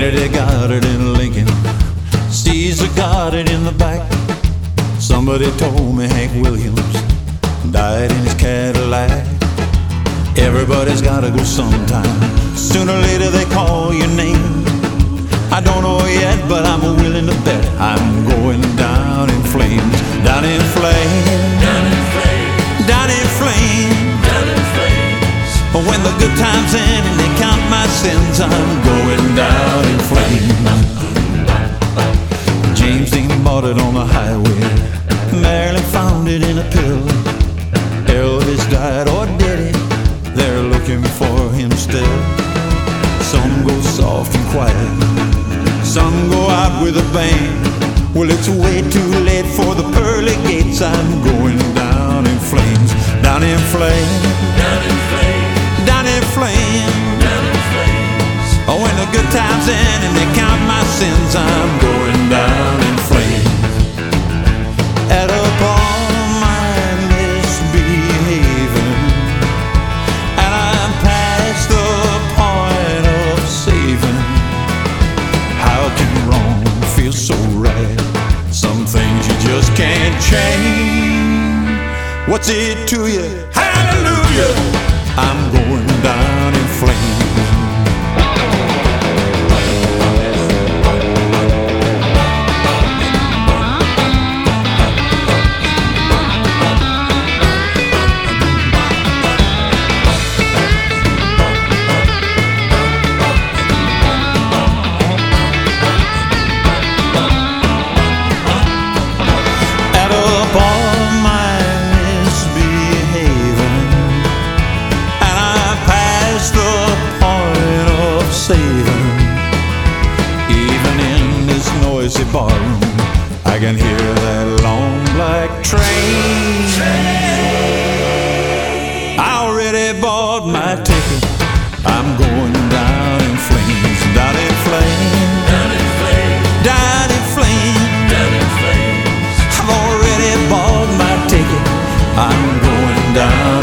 Kennedy got it in Lincoln, Caesar got it in the back. Somebody told me Hank Williams died in his Cadillac. Everybody's gotta go sometime. Sooner or later they call your name. I don't know yet, but I'm willing to bet I'm going down in flames. Down in flames. Down in flames. Down in flames. Down in flames. When the good times end and they count my sins, I'm going down in flames. James Dean bought it on the highway. Marilyn found it in a pill. Elvis died, or did he? They're looking for him still. Some go soft and quiet, some go out with a bang. Well, it's way too late for the pearly gates. I'm going down in flames. Down in flames. Down in flames. Down in flames. Down in flames. Oh, when the good times end and they count my sins, I'm going down in flames. At a bar, my misbehaving, and I'm past the point of saving. How can wrong feel so right? Some things you just can't change. What's it to you? Hallelujah! I'm going down in flames. Barroom, I can hear that long black train. I already bought my ticket. I'm going down in flames. Down in flames. Down in flames. Down in flames. Down in flames. I've already bought my ticket. I'm going down